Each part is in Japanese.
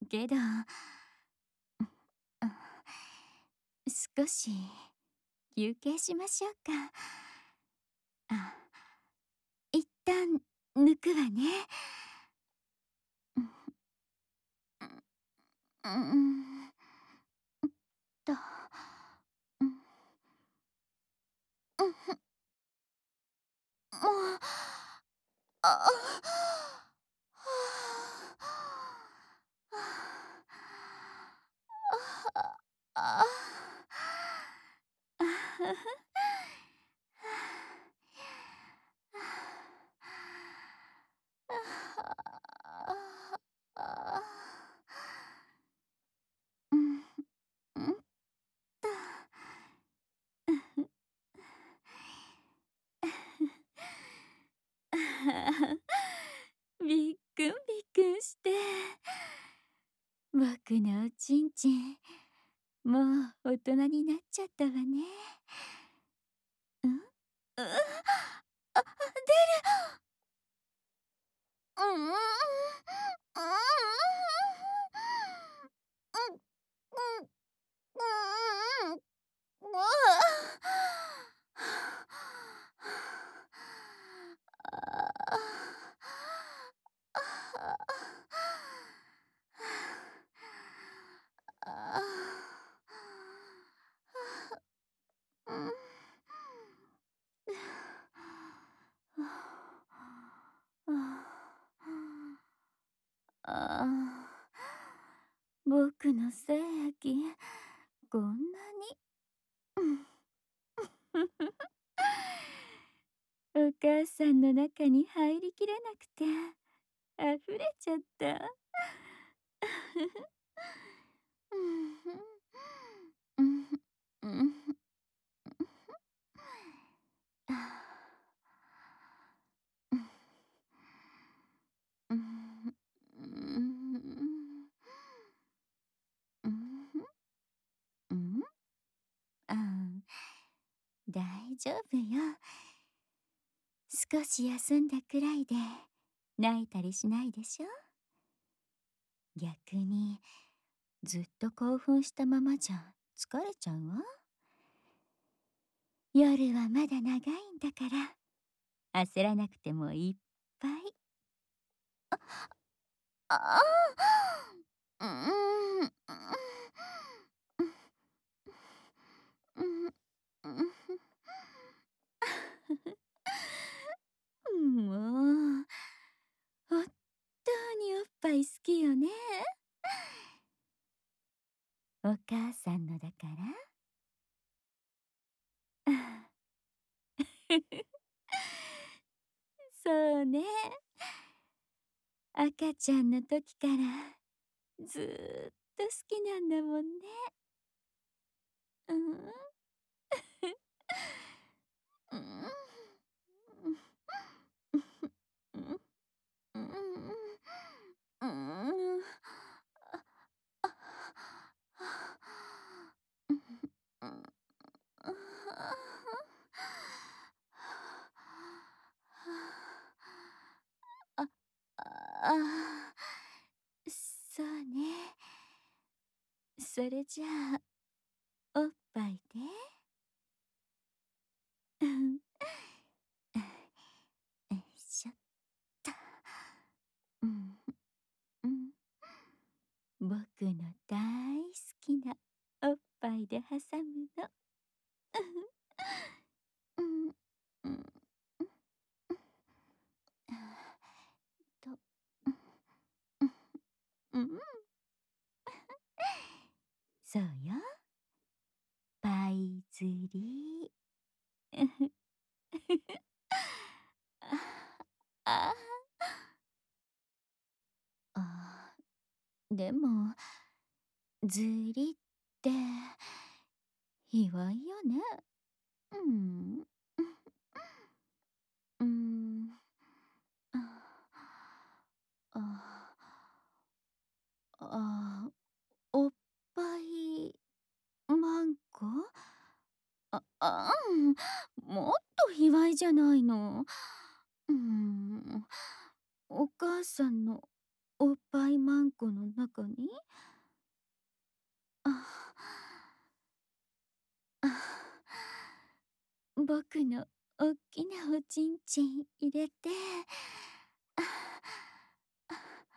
けど、少し休憩しましょうか。あ、一旦抜くわね。うん、と、うん、もう、あうん、うんと。びっくんびっくんして。僕のおちんちん、もう大人になっちゃったわね。うん？あ、出る！うんうんうん。うんうんうん。うん。うんうん。僕のせいやき、こんなに。お母さんの中に入りきれなくて、溢れちゃった。うん、うん、うん、うん、うん、あん、大丈夫よ。少し休んだくらいで泣いたりしないでしょ。逆にずっと興奮したままじゃ疲れちゃうわ。夜はまだ長いんだから焦らなくてもいっぱい。ああ、うん、うん、うん、もう、本当におっぱい好きよね。お母さんのだから。そうね。赤ちゃんの時からずーっと好きなんだもんね。うん。うん。うん。うん。うん。あ、あ、そうね。それじゃあ、おっぱいで。うん。よいしょっと。うん、うん。僕の大好きなおっぱいで挟むの。うん、うん、と、うん、そうよ。パイ釣り。ああ、でも、釣りって卑猥よね。うん。うん。ああ、おっぱいマンコ？もっと卑猥じゃないの。うん。お母さんのおっぱいマンコの中に、ああ、僕のおっきなおちんちん入れて、ああ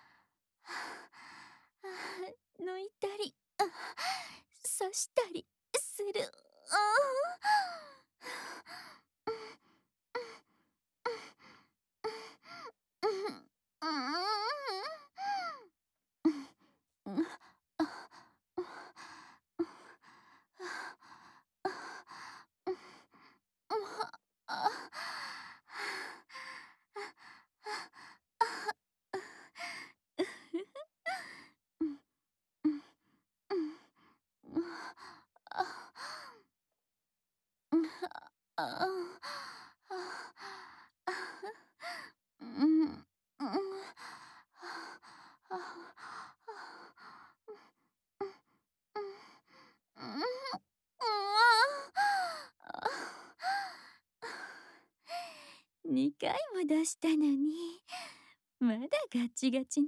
抜いたり、刺したりする。2回も出したのに、まだガチガチね。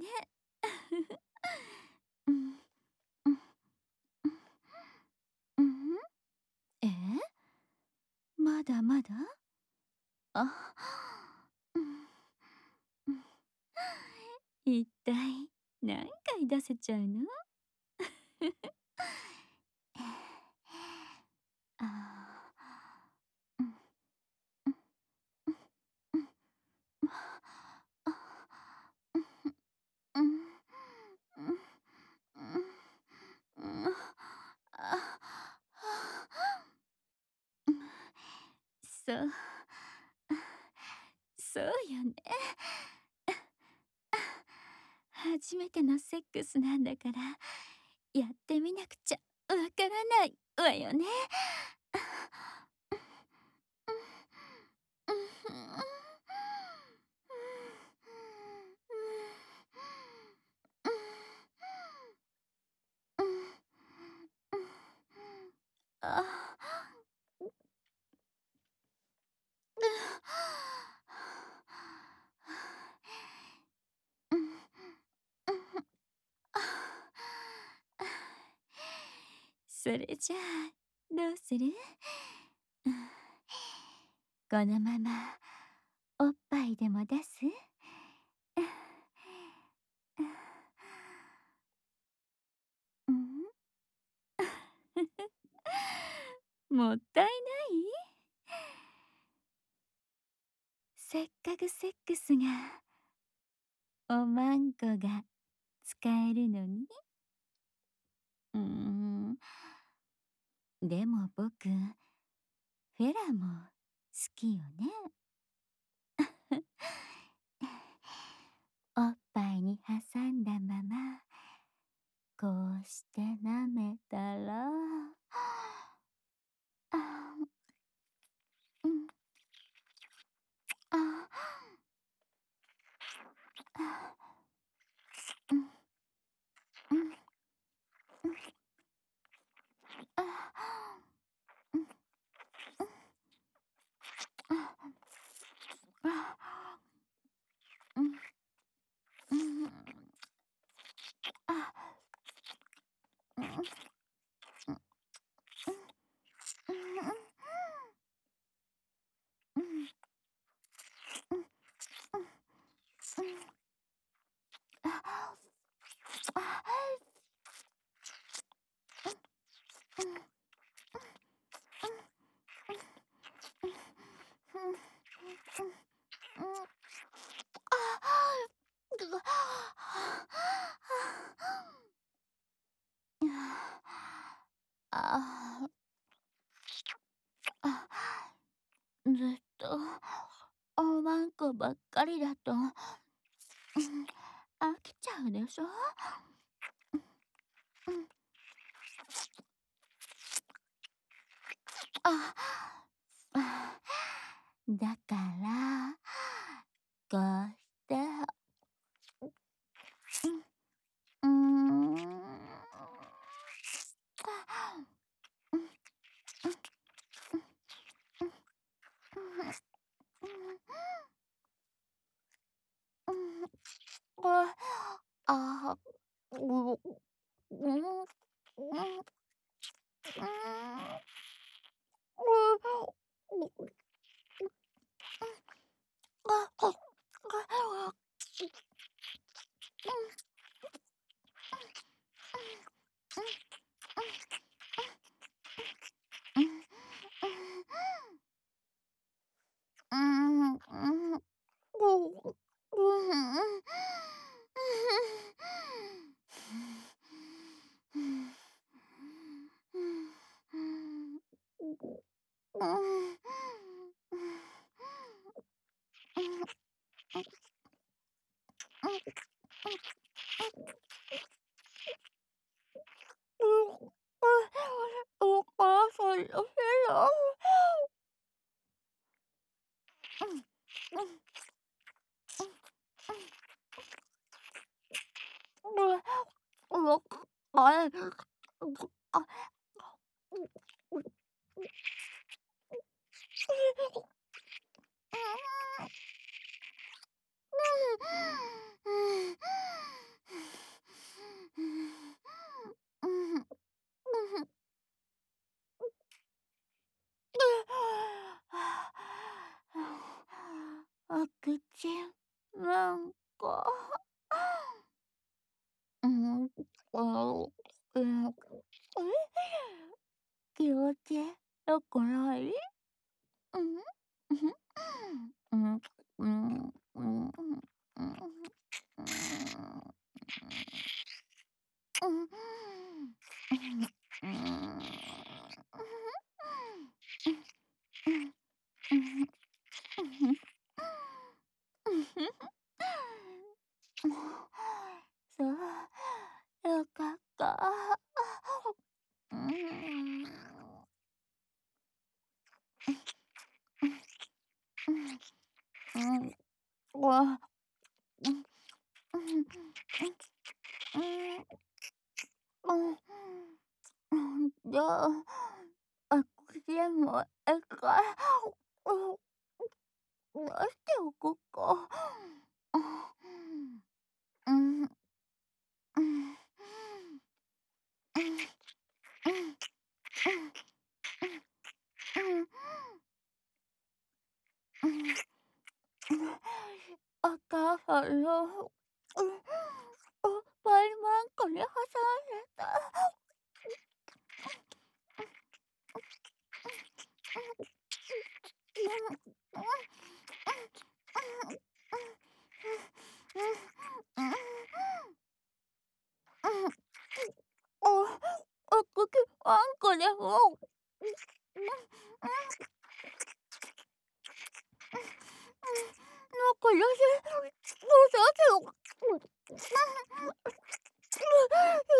うん、うん、うん、え？まだまだ？あ、うん、うん。一体何回出せちゃうの？ああ、うん、うん、うん、うん、あ、うん、うん、うん、うん、あ、うん、そう、そうよね。初めてのセックスなんだから、やってみなくちゃわからないわよね。あ、それじゃあどうする？このままおっぱいでも出す？うん、もったいない？せっかくセックスがおまんこが使えるのに。うーん、でも僕フェラも好きよね。おっぱいに挟んだままこうして舐めたら、あ、うん、あ、あ、うん、うん、うん、あ、うん、うん、あ、うん、うん、あ、うん、うん、うん、うん、うん、あ、あ、うん、うん、うん、ああ、ずっとおまんこばっかりだと、飽きちゃうでしょ？うん、あ、あ、だから、こうして、うん、うーん。うん、うん、うん、うん、うん、うん、あ、 お母さんのせだ。あくちなんか、うん、気持ちよくない？うん？うん、うん、うん、うん、うん、そう、よかった。うん。うん、わ、うん、うん、じゃあ、あくでも回、出しておこっか。うん、うん、うん、お母さんの、おパイマンコに挟んでた。おくきワンコでも、なんかよし、もうさちょっ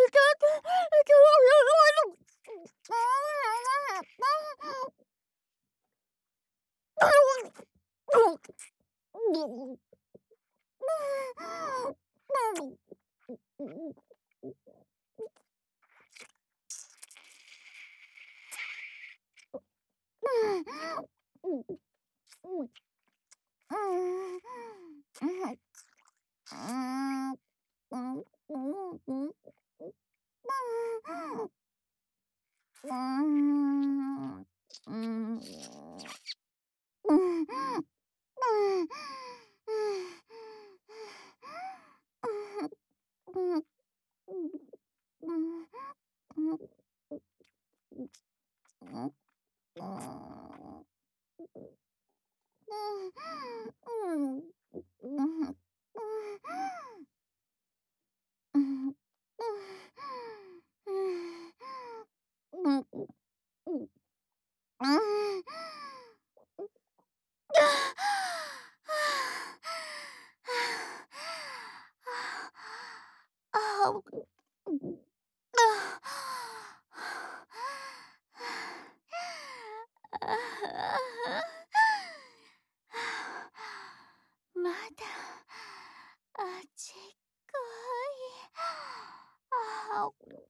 まだあちこい。あ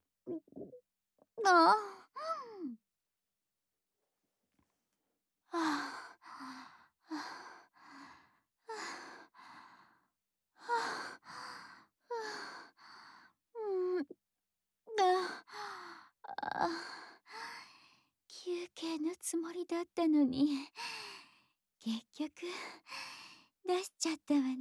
あ、 つもりだったのに、結局出しちゃったわね。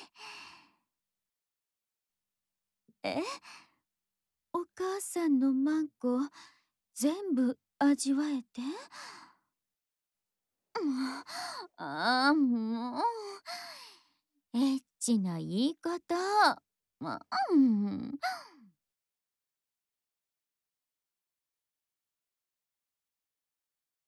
え、お母さんのマンコ全部味わえて？ああ、もう。エッチな言い方。うん。